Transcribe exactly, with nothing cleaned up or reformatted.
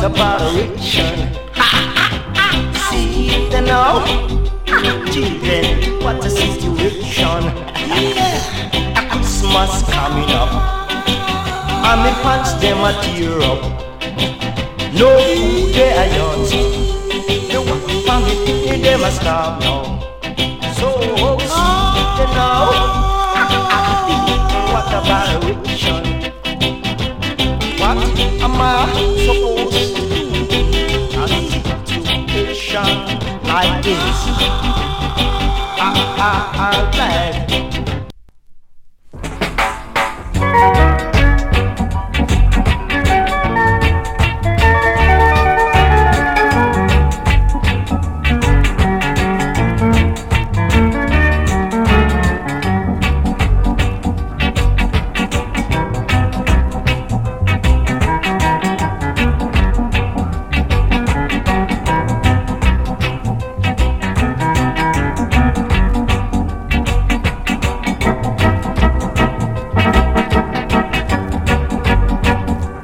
What about erection? See the now, children, what a situation. Christmas coming up, and me pants them a tear up. No food they are young, the one family them a starve now. So see the now, what about erection? What am I supposed to do? A situation like this, I, I, I like